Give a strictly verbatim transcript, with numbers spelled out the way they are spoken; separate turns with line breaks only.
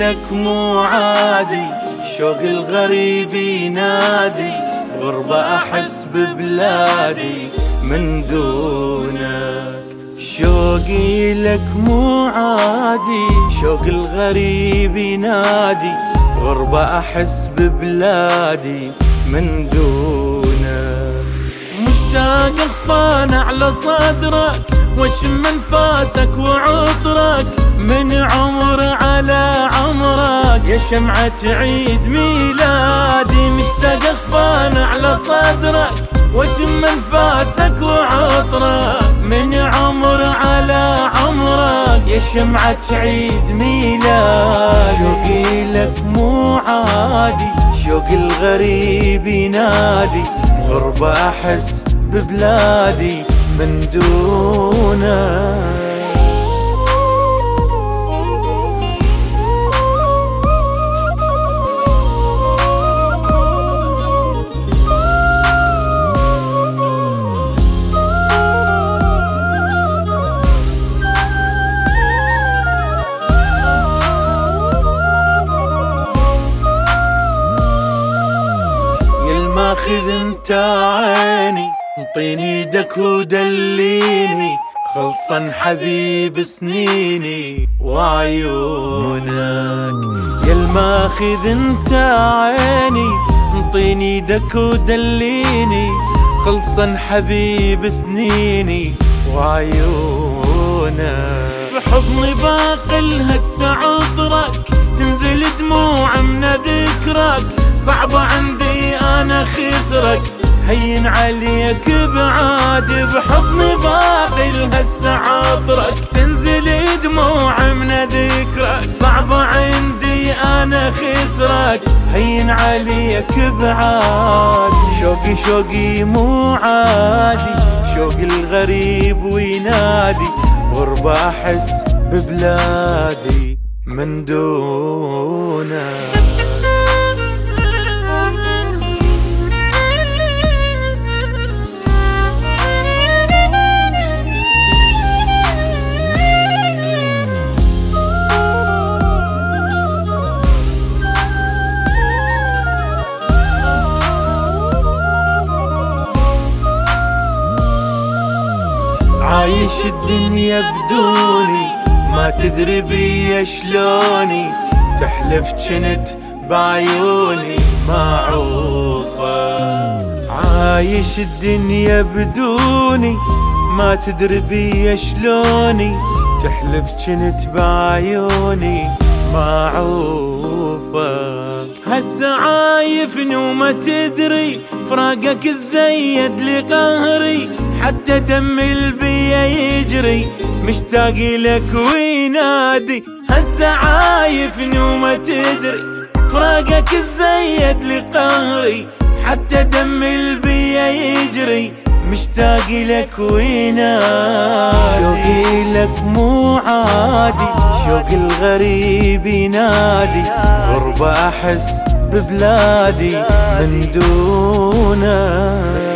لك مو عادي، شوق الغريب ينادي، بغربة أحس ببلادي من دونك. شوقي لك مو عادي، شوق الغريب ينادي، بغربة أحس ببلادي من دونك. مشتاق أخفان على صدرك واشم انفاسك وعطرك، من عمر على عمرك يا شمعة عيد ميلادي. مشتاق أخفان على صدرك واشم انفاسك وعطرك، من عمر على عمرك يا شمعة عيد ميلادي. شوقي لك مو عادي، شوق الغريب ينادي، بغربة أحس ببلادي من دونك. ماخذ انت عيني، انطيني ايدك ودليني، خلصا حبيب سنيني وعيونك. يا الماخذ انت عيني، انطيني ايدك ودليني، خلصا حبيب سنيني وعيونك. بحضني باقل هسه عطرك، تنزل دموع من ذكرك، صعبة عندي أنا خسرك، هين عليك بعاد. بحضني باقل هسه عطرك، تنزل دموع من ذكرك، صعبة عندي أنا خسرك، هين عليك بعاد. شوقي شوقي مو عادي، شوق الغريب وينادي، غربة أحس ببلادي من دونك. عايش الدنيا بدوني، ما تدري بيا شلوني، تحلف جنت بعيوني ما عوفك. عايش الدنيا بدوني، ما تدري بيا شلوني، تحلف جنت بعيوني ما عوفك. هسه عايفني وما تدري، فراقك الزيد لقهري، حتى دم البيا يجري، مشتاق لك وينادي. هسه عايفني وما تدري، فراقك الزيد لقهري، حتى دم البيا يجري، مشتاق لك وينادي. شوقي لك مو عادي، شوق الغريب ينادي، غربة أحس ببلادي من دونك.